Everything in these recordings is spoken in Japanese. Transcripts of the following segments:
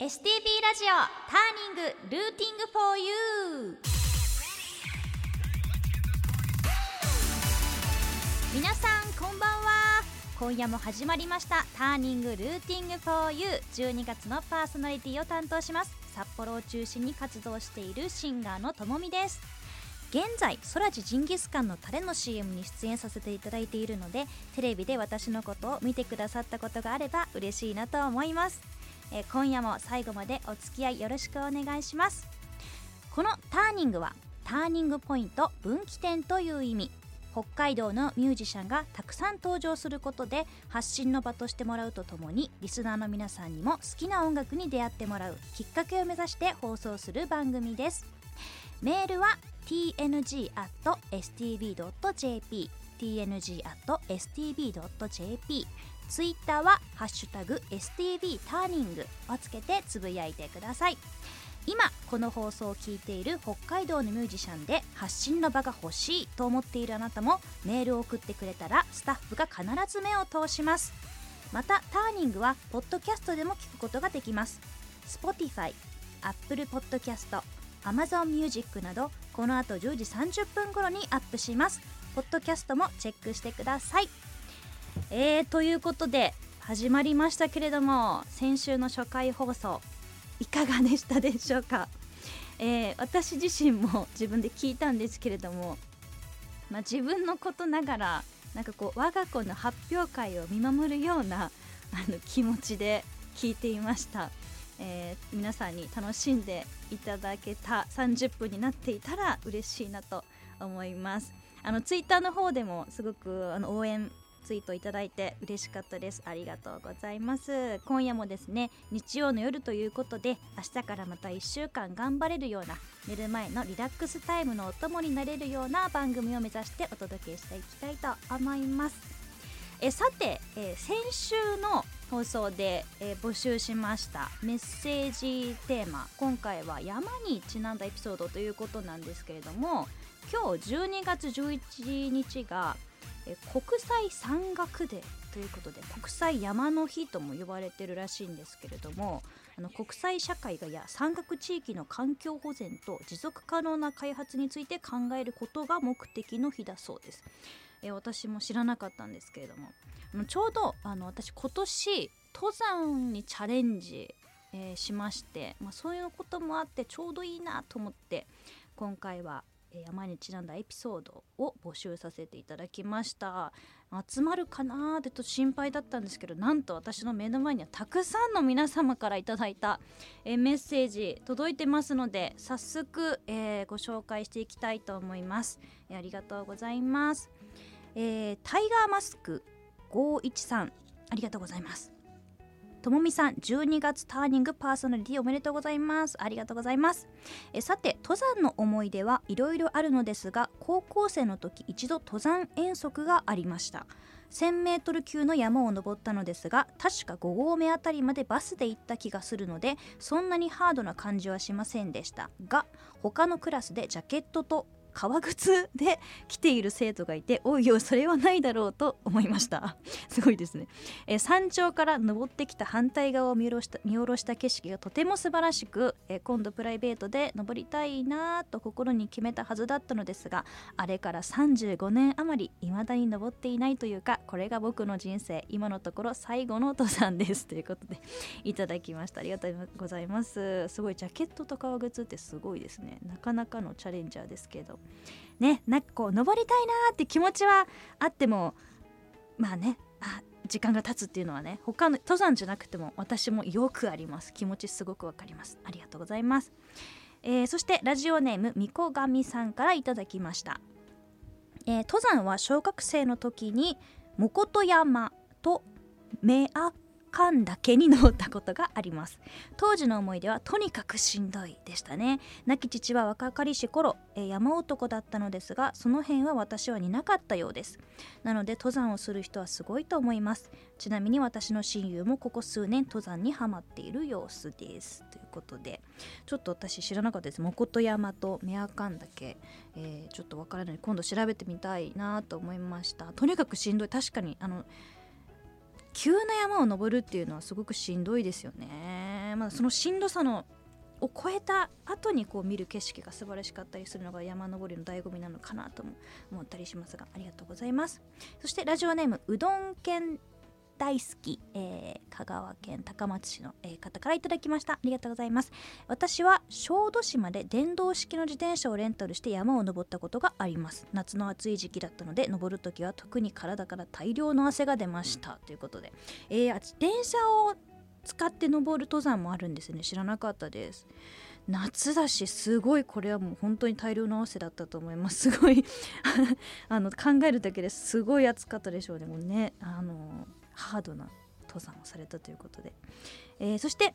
STB ラジオターニングルーティング for you。 皆さんこんばんは。今夜も始まりましたターニングルーティング for you。 12月のパーソナリティを担当します、札幌を中心に活動しているシンガーのともみです。現在空知ジンギスカンのタレの CM に出演させていただいているので、テレビで私のことを見てくださったことがあれば嬉しいなと思います。今夜も最後までお付き合いよろしくお願いします。このターニングはターニングポイント、分岐点という意味。北海道のミュージシャンがたくさん登場することで発信の場としてもらうとともに、リスナーの皆さんにも好きな音楽に出会ってもらうきっかけを目指して放送する番組です。メールは tng@stb.jp tng@stb.jp、ツイッターはハッシュタグ STB ターニングをつけてつぶやいてください。今この放送を聞いている北海道のミュージシャンで発信の場が欲しいと思っているあなたもメールを送ってくれたらスタッフが必ず目を通します。またターニングはポッドキャストでも聞くことができます。 Spotify、Apple Podcast、Amazon Music などこの後10時30分頃にアップします。ポッドキャストもチェックしてください。ということで始まりましたけれども、先週の初回放送いかがでしたでしょうか。私自身も自分で聞いたんですけれども、自分のことながらなんかこう我が子の発表会を見守るような気持ちで聞いていました。皆さんに楽しんでいただけた30分になっていたら嬉しいなと思います。ツイッターの方でもすごく応援ツイートいただいて嬉しかったです。ありがとうございます。今夜もですね、日曜の夜ということで明日からまた1週間頑張れるような、寝る前のリラックスタイムのお供になれるような番組を目指してお届けしていきたいと思います。さて、先週の放送で、募集しましたメッセージテーマ、今回は山にちなんだエピソードということなんですけれども、今日12月11日が国際山岳デーということで、国際山の日とも呼ばれてるらしいんですけれども、国際社会が山岳地域の環境保全と持続可能な開発について考えることが目的の日だそうです。私も知らなかったんですけれども、ちょうど私今年登山にチャレンジ、しまして、そういうこともあってちょうどいいなと思って今回は山にちなんだエピソードを募集させていただきました。集まるかなーってと心配だったんですけど、なんと私の目の前にはたくさんの皆様からいただいたメッセージ届いてますので、早速、ご紹介していきたいと思います。ありがとうございます。タイガーマスク513、ありがとうございます。ともみさん、12月ターニングパーソナリティおめでとうございます。ありがとうございます。さて、登山の思い出はいろいろあるのですが、高校生の時一度登山遠足がありました。1000メートル級の山を登ったのですが、確か5合目あたりまでバスで行った気がするので、そんなにハードな感じはしませんでしたが、他のクラスでジャケットと革靴で来ている生徒がいて、おいおいそれはないだろうと思いました。すごいですね。山頂から登ってきた反対側を見下ろした景色がとても素晴らしく、今度プライベートで登りたいなと心に決めたはずだったのですが、あれから35年余り未だに登っていないというか、これが僕の人生今のところ最後の登山ですということでいただきました。ありがとうございます。すごいジャケットと革靴ってすごいですね。なかなかのチャレンジャーですけどね、なんかこう登りたいなって気持ちはあっても、時間が経つっていうのはね、他の登山じゃなくても私もよくあります。気持ちすごくわかります。ありがとうございます。そしてラジオネームみこがみさんからいただきました。登山は小学生の時にもこと山とメアカン岳に登ったことがあります。当時の思い出はとにかくしんどいでしたね。亡き父は若かりし頃、山男だったのですが、その辺は私は似なかったようです。なので登山をする人はすごいと思います。ちなみに私の親友もここ数年登山にハマっている様子です。ということで、ちょっと私知らなかったです。もこと山とメアカン岳、ちょっとわからないので今度調べてみたいなと思いました。とにかくしんどい。確かに急な山を登るっていうのはすごくしんどいですよね。 ね。そのしんどさのを超えた後にこう見る景色が素晴らしかったりするのが山登りの醍醐味なのかなとも思ったりしますが、ありがとうございます。そしてラジオネームうどん県大好き、香川県高松市の、方からいただきました。ありがとうございます。私は小豆島で電動式の自転車をレンタルして山を登ったことがあります。夏の暑い時期だったので登るときは特に体から大量の汗が出ましたということで、自転車を使って登る登山もあるんですね。知らなかったです。夏だしすごい、これはもう本当に大量の汗だったと思います。すごい考えるだけですごい暑かったでしょうね。もうね、ハードな登山をされたということで、そして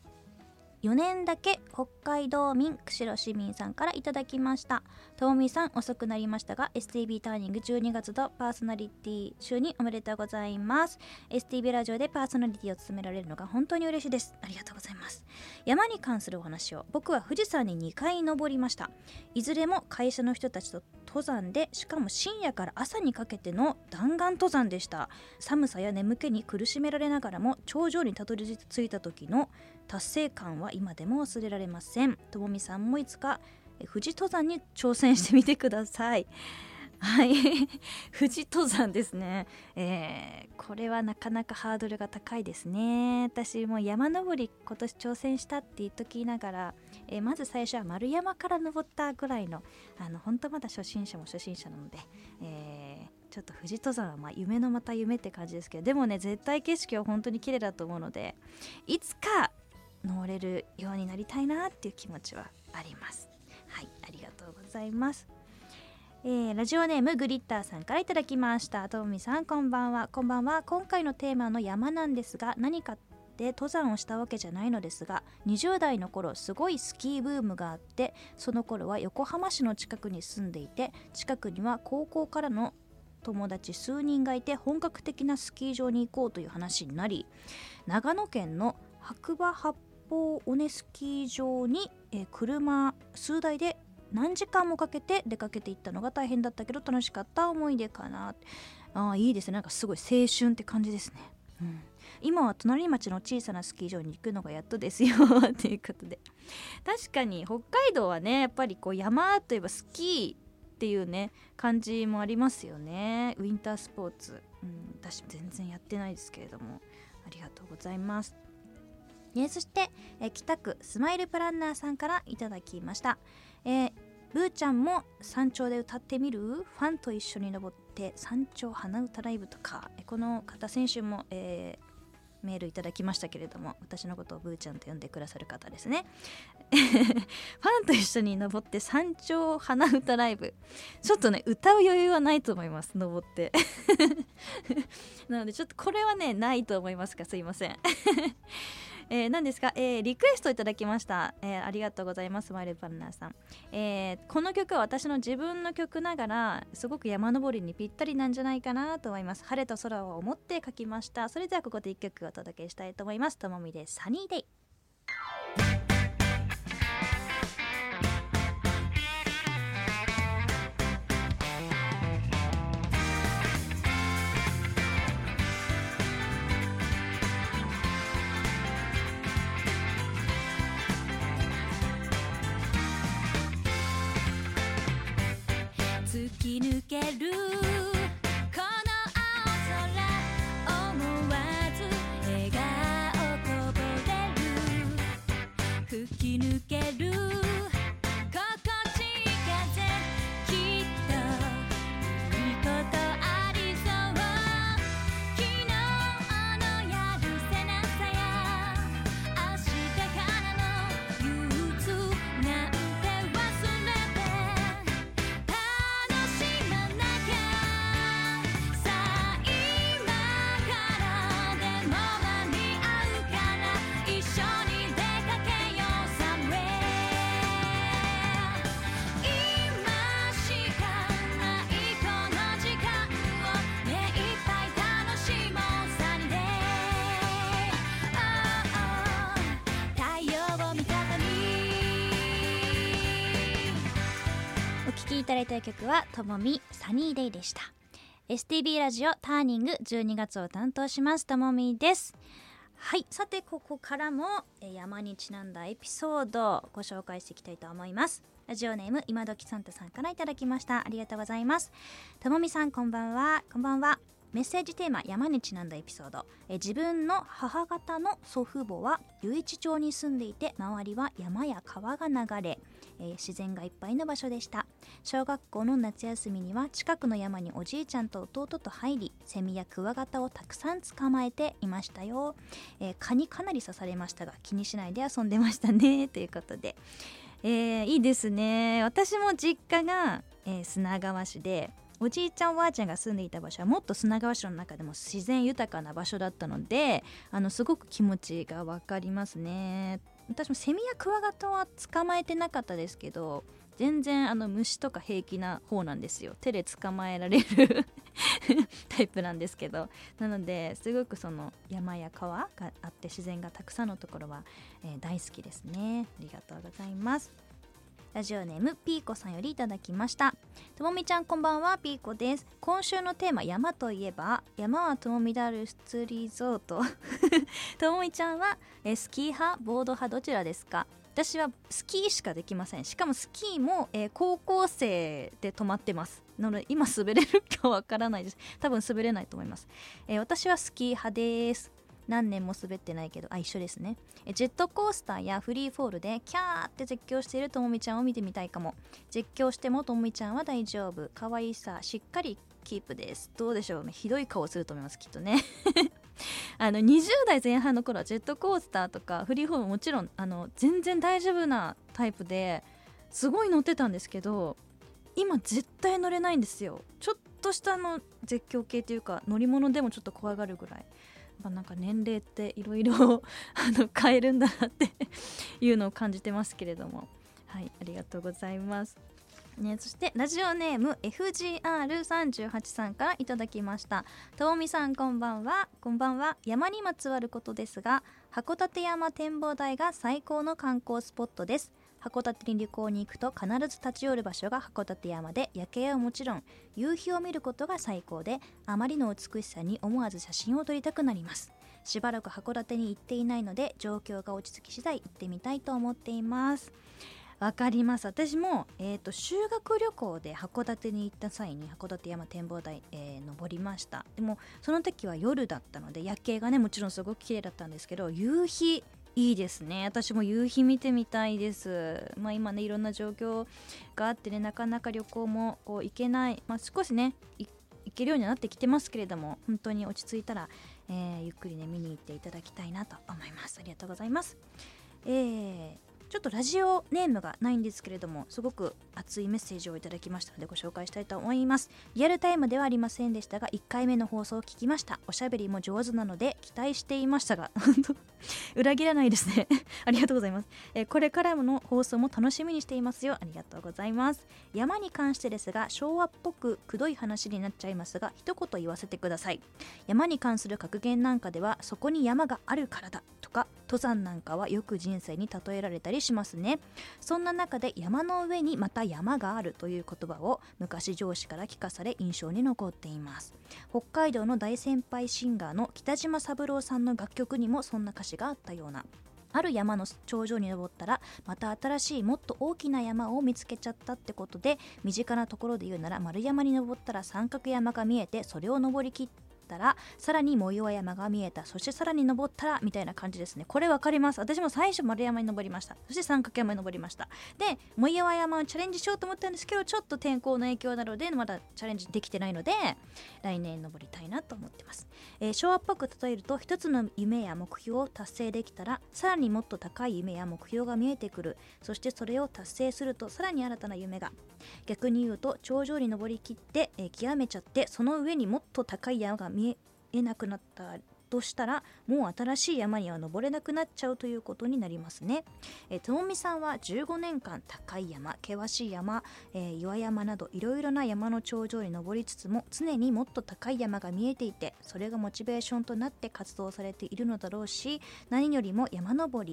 4年だけ北海道民釧路市民さんからいただきました。ともみさん、遅くなりましたが STB ターニング12月のパーソナリティ就任おめでとうございます。 STB ラジオでパーソナリティを務められるのが本当に嬉しいです。ありがとうございます。山に関するお話を、僕は富士山に2回登りました。いずれも会社の人たちと登山で、しかも深夜から朝にかけての弾丸登山でした。寒さや眠気に苦しめられながらも頂上にたどり着いた時の達成感は今でも忘れられません。ともみさんもいつか富士登山に挑戦してみてください。はい富士登山ですね、これはなかなかハードルが高いですね。私も山登り今年挑戦したって言っときながら、まず最初は丸山から登ったぐらいの本当まだ初心者も初心者なので、ちょっと富士登山は夢のまた夢って感じですけど、でもね、絶対景色は本当に綺麗だと思うので、いつか登れるようになりたいなっていう気持ちはあります。はい、ありがとうございます。ラジオネームグリッターさんからいただきました。ともみさん、こんばんは。こんばんは。今回のテーマの山なんですが、何かで登山をしたわけじゃないのですが、20代の頃すごいスキーブームがあって、その頃は横浜市の近くに住んでいて、近くには高校からの友達数人がいて、本格的なスキー場に行こうという話になり、長野県の白馬八方尾根スキー場に、車数台で何時間もかけて出かけていったのが大変だったけど楽しかった思い出かな。いいですね。なんかすごい青春って感じですね。今は隣町の小さなスキー場に行くのがやっとですよということで、確かに北海道はね、やっぱりこう山といえばスキーっていうね感じもありますよね。ウィンタースポーツ、私全然やってないですけれども、ありがとうございます。そして、北区スマイルプランナーさんからいただきました。ブーちゃんも山頂で歌ってみる？ファンと一緒に登って山頂鼻歌ライブとか。この方先週も、メールいただきましたけれども、私のことをブーちゃんと呼んでくださる方ですねファンと一緒に登って山頂鼻歌ライブ、ちょっとね歌う余裕はないと思います、登ってなのでちょっとこれはねないと思いますが、すいません何ですか、リクエストいただきました、ありがとうございます。マイルバンナーさん、この曲は私の自分の曲ながらすごく山登りにぴったりなんじゃないかなと思います。晴れた空を思って書きました。それではここで1曲お届けしたいと思います。ともみでサニーデイ。突き抜けるこの青空、思わず笑顔こぼれる、吹き抜ける心地風、きっといいことありそう、昨日のやるせなさや明日からの憂鬱なんて忘れてお聴きいただいた曲はともみサニーデイでした。 STB ラジオターニング12月を担当しますともみです。 はい、さてここからも山にちなんだエピソードをご紹介していきたいと思います。ラジオネーム今時サンタさんからいただきました。ありがとうございます。ともみさんこんばんは。こんばんは。メッセージテーマ山にちなんだエピソード。自分の母方の祖父母は余市町に住んでいて、周りは山や川が流れ、自然がいっぱいの場所でした。小学校の夏休みには近くの山におじいちゃんと弟と入り、セミやクワガタをたくさん捕まえていましたよ。蚊にかなり刺されましたが気にしないで遊んでましたねということで、いいですね。私も実家が、砂川市で、おじいちゃんおばあちゃんが住んでいた場所はもっと砂川市の中でも自然豊かな場所だったので、すごく気持ちが分かりますね。私もセミやクワガタは捕まえてなかったですけど、全然虫とか平気な方なんですよ。手で捕まえられるタイプなんですけど、なのですごくその山や川があって自然がたくさんのところは、大好きですね。ありがとうございます。ラジオネームピーコさんよりいただきました。ともみちゃんこんばんは、ピーコです。今週のテーマ山といえば、山はともみダルスリゾートともみちゃんはスキー派ボード派どちらですか？私はスキーしかできません。しかもスキーも、高校生で止まってます。なので今滑れるかわからないです。多分滑れないと思います。私はスキー派です。何年も滑ってないけど、一緒ですね。ジェットコースターやフリーフォールでキャーって絶叫しているともみちゃんを見てみたいかも。絶叫してもともみちゃんは大丈夫。可愛さしっかりキープです。どうでしょうね。ひどい顔すると思います、きっとね20代前半の頃はジェットコースターとかフリーフォールもちろん全然大丈夫なタイプですごい乗ってたんですけど、今絶対乗れないんですよ。ちょっとした絶叫系というか乗り物でもちょっと怖がるぐらい。なんか年齢っていろいろ変えるんだなっていうのを感じてますけれども、はい、ありがとうございますね。そしてラジオネーム FGR38 さんからいただきました。ともみさんこんばんは。こんばんは。山にまつわることですが、函館山展望台が最高の観光スポットです。函館に旅行に行くと必ず立ち寄る場所が函館山で、夜景はもちろん夕日を見ることが最高で、あまりの美しさに思わず写真を撮りたくなります。しばらく函館に行っていないので、状況が落ち着き次第行ってみたいと思っています。わかります。私も、修学旅行で函館に行った際に函館山展望台、登りました。でもその時は夜だったので夜景がねもちろんすごく綺麗だったんですけど、夕日いいですね。私も夕日見てみたいです。今ねいろんな状況があってね、なかなか旅行もこう行けない、少しね行けるようになってきてますけれども、本当に落ち着いたら、ゆっくりね見に行っていただきたいなと思います。ありがとうございます。ちょっとラジオネームがないんですけれども、すごく熱いメッセージをいただきましたのでご紹介したいと思います。リアルタイムではありませんでしたが、1回目の放送を聞きました。おしゃべりも上手なので期待していましたが裏切らないですねありがとうございます。これからの放送も楽しみにしていますよ。ありがとうございます。山に関してですが、昭和っぽくくどい話になっちゃいますが、一言言わせてください。山に関する格言なんかでは、そこに山があるからだとか、登山なんかはよく人生に例えられたりしますね。そんな中で山の上にまた山があるという言葉を昔上司から聞かされ印象に残っています。北海道の大先輩シンガーの北島三郎さんの楽曲にもそんな歌詞があったような。ある山の頂上に登ったらまた新しいもっと大きな山を見つけちゃったってことで、身近なところで言うなら丸山に登ったら三角山が見えて、それを登りきったらさらに藻岩山が見えた、そしてさらに登ったらみたいな感じですね。これわかります。私も最初丸山に登りました。そして三角山に登りました。で藻岩山をチャレンジしようと思ったんですけど、ちょっと天候の影響なのでまだチャレンジできてないので、来年登りたいなと思ってます。昭和っぽく例えると、一つの夢や目標を達成できたらさらにもっと高い夢や目標が見えてくる。そしてそれを達成するとさらに新たな夢が。逆に言うと、頂上に登りきって、極めちゃって、その上にもっと高い山が見えなくなったとしたら、もう新しい山には登れなくなっちゃうということになりますね。ともみさんは15年間高い山、険しい山、岩山などいろいろな山の頂上に登りつつも、常にもっと高い山が見えていて、それがモチベーションとなって活動されているのだろうし、何よりも山登り、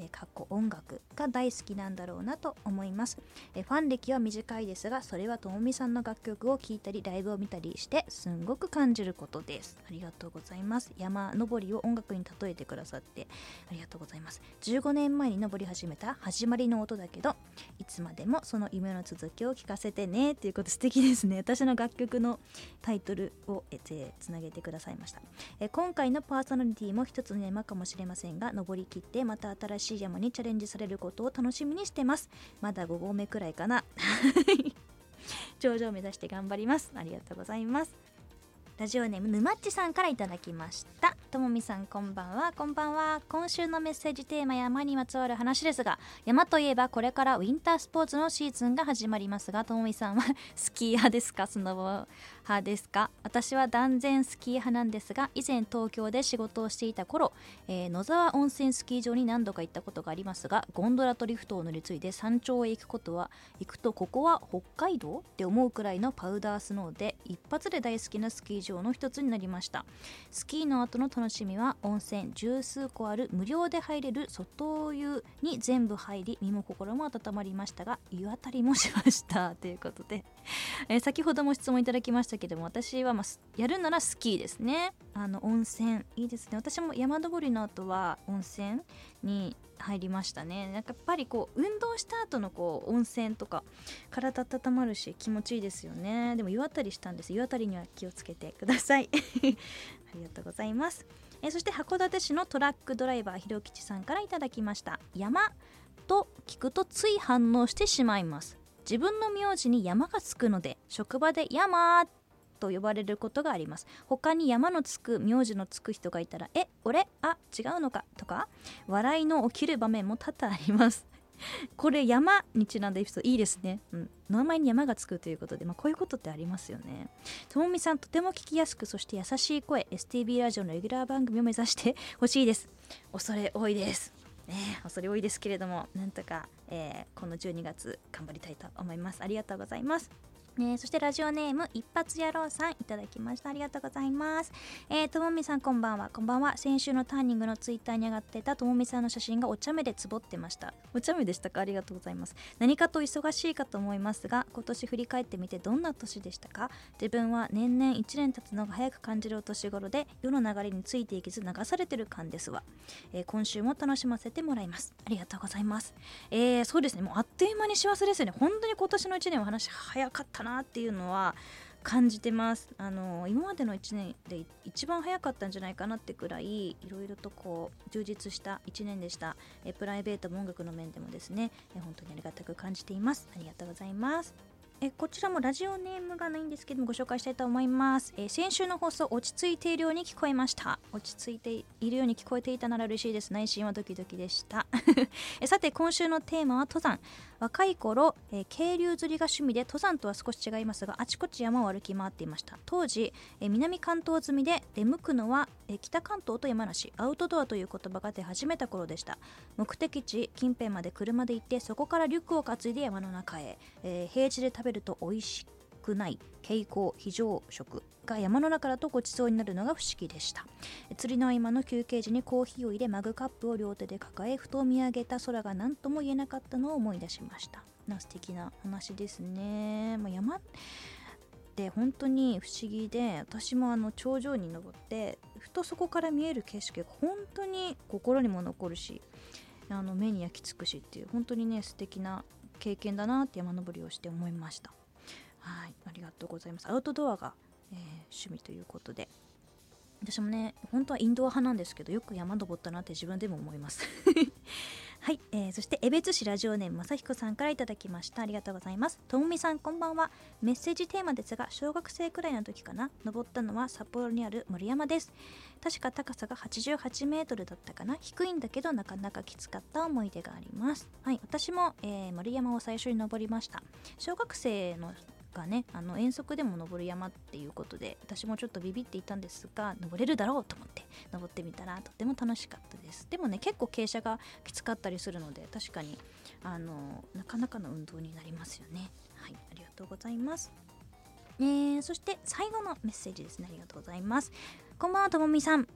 かっこ音楽が大好きなんだろうなと思います。ファン歴は短いですが、それはともみさんの楽曲を聴いたりライブを見たりしてすんごく感じることです。ありがとうございます。山登りを音楽に例えてくださってありがとうございます。15年前に登り始めた始まりの音だけど、いつまでもその夢の続きを聞かせてねっていうこと、素敵ですね。私の楽曲のタイトルをつなげてくださいました。今回のパーソナリティも一つの山かもしれませんが、登り切ってまた新しい山にチャレンジされることを楽しみにしてます。まだ5合目くらいかな頂上を目指して頑張ります。ありがとうございます。ラジオネームぬまっちさんからいただきました。ともみさんこんばんは。こんばんは。今週のメッセージテーマ、山にまつわる話ですが、山といえばこれからウィンタースポーツのシーズンが始まりますが、ともみさんはスキー派ですか、スノボ派ですか？私は断然スキー派なんですが、以前東京で仕事をしていた頃、野沢温泉スキー場に何度か行ったことがありますが、ゴンドラとリフトを乗り継いで山頂へ行くとここは北海道って思うくらいのパウダースノーで、一発で大好きなスキー場の一つになりました。スキーの後の楽しみは温泉十数個ある無料で入れる外湯に全部入り、身も心も温まりましたが、湯あたりもしましたということで、先ほども質問いただきましたけども、私は、やるならスキーですね。温泉いいですね。私も山登りの後は温泉に入りましたね。なんかやっぱり運動した後の温泉とか体温まるし気持ちいいですよね。でも湯あたりしたんです。湯あたりには気をつけてくださいありがとうございます。そして函館市のトラックドライバーひろきちさんからいただきました。山と聞くとつい反応してしまいます。自分の名字に山がつくので、職場で山と呼ばれることがあります。他に山のつく名字のつく人がいたら、俺違うのかとか笑いの起きる場面も多々ありますこれ山にちなんだエピソードいいですね。名前に山がつくということで、こういうことってありますよね。ともみさんとても聞きやすく、そして優しい声、 STB ラジオのレギュラー番組を目指してほしいです。恐れ多いです恐れ多いですけれども、なんとか、この12月頑張りたいと思います。ありがとうございます。そしてラジオネーム一発野郎さんいただきました。ありがとうございます。ともみさんこんばんは。こんばんは。先週のターニングのツイッターに上がってたともみさんの写真がお茶目でつぼってました。お茶目でしたか？ありがとうございます。何かと忙しいかと思いますが、今年振り返ってみてどんな年でしたか？自分は年々1年経つのが早く感じるお年頃で、世の流れについていけず流されてる感ですわ。今週も楽しませてもらいます。ありがとうございます。そうですね、もうあっという間に幸せですよね。本当に今年の1年は話早かったなっていうのは感じてます。今までの1年で一番早かったんじゃないかなってくらい、いろいろと充実した1年でした。プライベートも音楽の面でもですね、本当にありがたく感じています。ありがとうございます。こちらもラジオネームがないんですけどもご紹介したいと思います。先週の放送落ち着いているように聞こえました。落ち着いているように聞こえていたなら嬉しいです。内心はドキドキでしたさて今週のテーマは登山。若い頃、渓流釣りが趣味で、登山とは少し違いますがあちこち山を歩き回っていました。当時、南関東済みで出向くのは、北関東と山梨、アウトドアという言葉が出始めた頃でした。目的地近辺まで車で行って、そこからリュックを担いで山の中へ、平地で食べると美味しくない蛍光非常食が山の中だとごちそうになるのが不思議でした。釣りの合間の休憩時にコーヒーを入れ、マグカップを両手で抱え、ふと見上げた空が何とも言えなかったのを思い出しました。素敵な話ですね。山って本当に不思議で、私も頂上に登ってふとそこから見える景色が本当に心にも残るし、目に焼き付くしっていう、本当にね素敵な経験だなって山登りをして思いました。はい、ありがとうございます。アウトドアが、趣味ということで、私もね本当はインドア派なんですけど、よく山登ったなって自分でも思いますはい、そして江別市ラジオネームまさひこさんからいただきました。ありがとうございます。ともみさんこんばんは。メッセージテーマですが、小学生くらいの時かな、登ったのは札幌にある森山です。確か高さが88メートルだったかな。低いんだけどなかなかきつかった思い出があります。はい、私も、森山を最初に登りました。小学生のがね、遠足でも登る山っていうことで、私もちょっとビビっていたんですが、登れるだろうと思って登ってみたらとっても楽しかったです。でもね結構傾斜がきつかったりするので、確かになかなかの運動になりますよね。はい、ありがとうございます。そして最後のメッセージですね。ありがとうございます。こんばんはともみさん。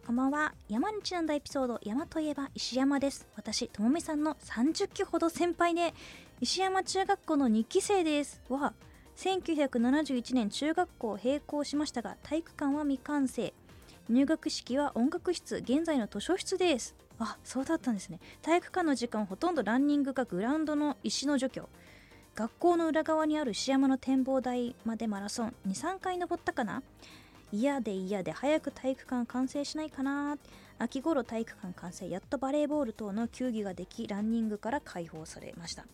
こんばんは。山にちなんだエピソード、山といえば石山です。私、ともみさんの30期ほど先輩で、石山中学校の2期生です。1971年中学校を閉校しましたが、体育館は未完成。入学式は音楽室、現在の図書室です。そうだったんですね。体育館の時間ほとんどランニングかグラウンドの石の除去。学校の裏側にある石山の展望台までマラソン 2,3 回登ったかな。嫌で早く体育館完成しないかな。秋頃体育館完成、やっとバレーボール等の球技ができ、ランニングから解放されました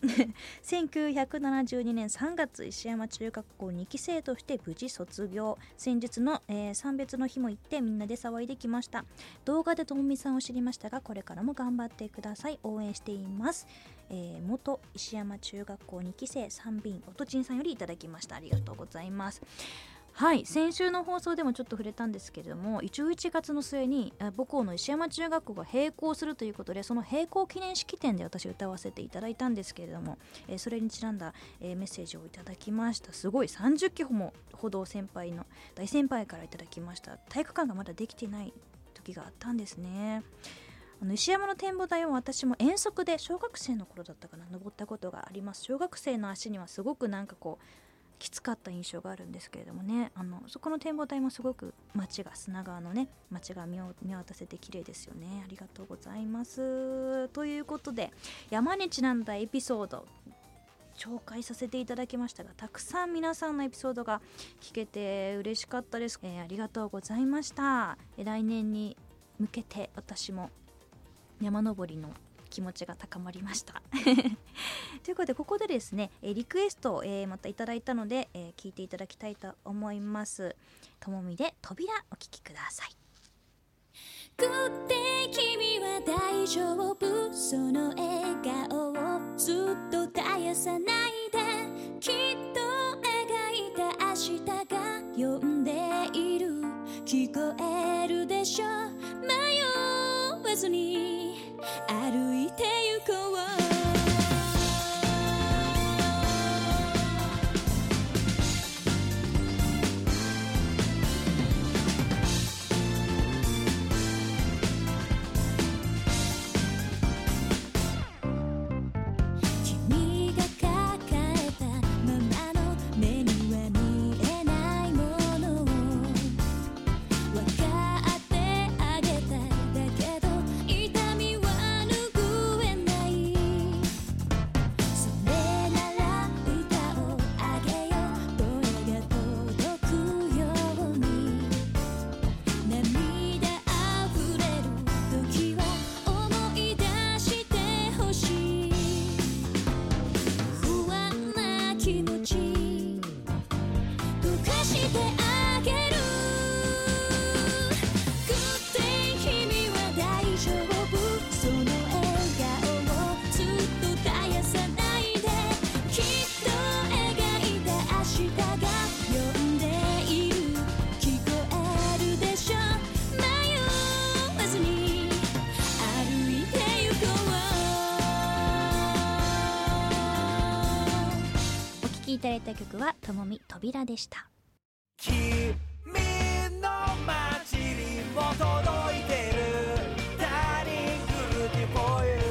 1972年3月、石山中学校2期生として無事卒業。先日の、参別の日も行ってみんなで騒いできました。動画でともみさんを知りましたが、これからも頑張ってください。応援しています。元石山中学校2期生三便おとちんさんよりいただきました。ありがとうございます。はい、先週の放送でもちょっと触れたんですけれども、11月の末に母校の石山中学校が閉校するということで、その閉校記念式典で私歌わせていただいたんですけれども、それにちなんだ、メッセージをいただきました。すごい30期ほど先輩の大先輩からいただきました。体育館がまだできていない時があったんですね。石山の展望台を私も遠足で小学生の頃だったかな、登ったことがあります。小学生の足にはすごくきつかった印象があるんですけれどもね、そこの展望台もすごく砂川のね街が見渡せて綺麗ですよね。ありがとうございます。ということで、山にちなんだエピソード紹介させていただきましたが、たくさん皆さんのエピソードが聞けて嬉しかったです。ありがとうございました。来年に向けて私も山登りの気持ちが高まりましたということで、ここでですねリクエストを、またいただいたので、聞いていただきたいと思います。ともみで扉、お聞きください。 グッデイ君は大丈夫、その笑顔をずっと絶やさないで、きっと描いた明日が呼んでいる、聞こえるでしょ、迷わずに歩いてゆこう。 いただいた曲はともみ扉でした。 君の街にも届いてる Turning Good for You。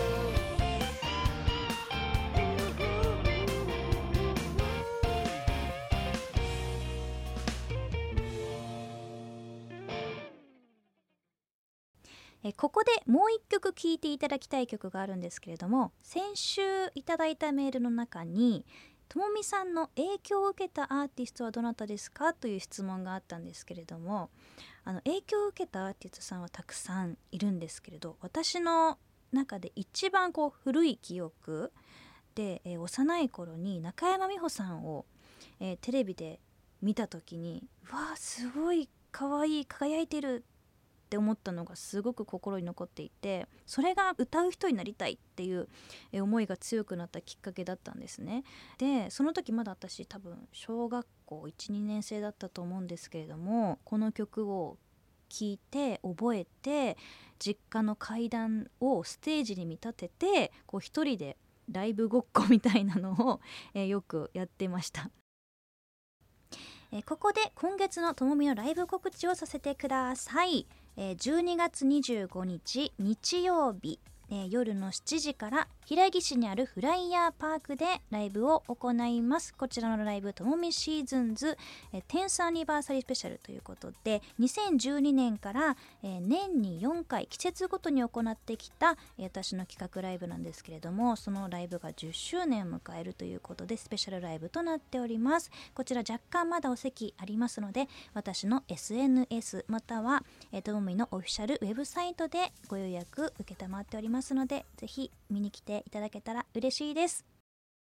ここでもう一曲聴いていただきたい曲があるんですけれども、先週いただいたメールの中にともみさんの影響を受けたアーティストはどなたですかという質問があったんですけれども、影響を受けたアーティストさんはたくさんいるんですけれど、私の中で一番古い記憶で、幼い頃に中山美穂さんを、テレビで見た時に、うわーすごい可愛い、輝いてるって思ったのがすごく心に残っていて、それが歌う人になりたいっていう思いが強くなったきっかけだったんですね。でその時まだ私多分小学校 1,2 年生だったと思うんですけれども、この曲を聴いて覚えて、実家の階段をステージに見立てて一人でライブごっこみたいなのを、よくやってました。ここで今月のともみのライブ告知をさせてください。 12月25日日曜日、夜の7時から平木市にあるフライヤーパークでライブを行います。こちらのライブともみシーズンズ10thアニバーサリースペシャルということで、2012年から年に4回季節ごとに行ってきた私の企画ライブなんですけれども、そのライブが10周年を迎えるということでスペシャルライブとなっております。こちら若干まだお席ありますので、私の SNS またはともみのオフィシャルウェブサイトでご予約受けたまっておりますので、ぜひ見に来ていただけたら嬉しいです。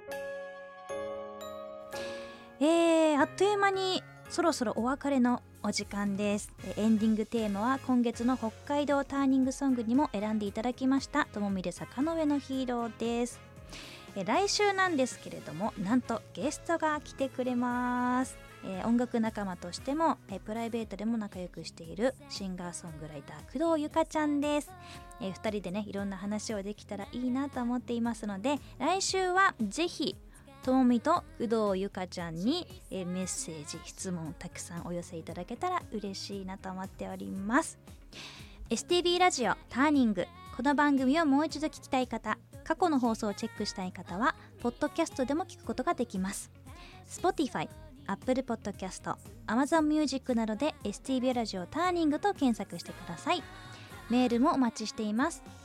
あっという間にそろそろお別れのお時間です。エンディングテーマは今月の北海道ターニングソングにも選んでいただきましたともみで坂の上のヒーローです。来週なんですけれども、なんとゲストが来てくれます。音楽仲間としてもプライベートでも仲良くしているシンガーソングライター工藤ゆかちゃんです。2人でねいろんな話をできたらいいなと思っていますので、来週はぜひともみと工藤ゆかちゃんにメッセージ質問たくさんお寄せいただけたら嬉しいなと思っております。 STB ラジオターニング、この番組をもう一度聞きたい方、過去の放送をチェックしたい方はポッドキャストでも聞くことができます。 Spotify、Apple Podcast、Amazon Music などで STB ラジオターニングと検索してください。メールもお待ちしています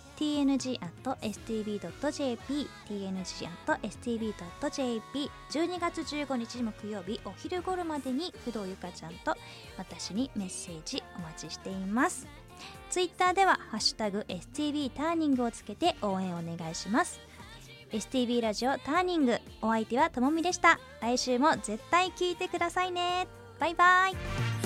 。tng@stb.jp tng@stb.jp 12月15日木曜日お昼頃までに工藤ゆかちゃんと私にメッセージお待ちしています。ツイッターではハッシュタグ STB ターニングをつけて応援お願いします。 STB ラジオターニング、お相手はともみでした。来週も絶対聞いてくださいね。バイバイ。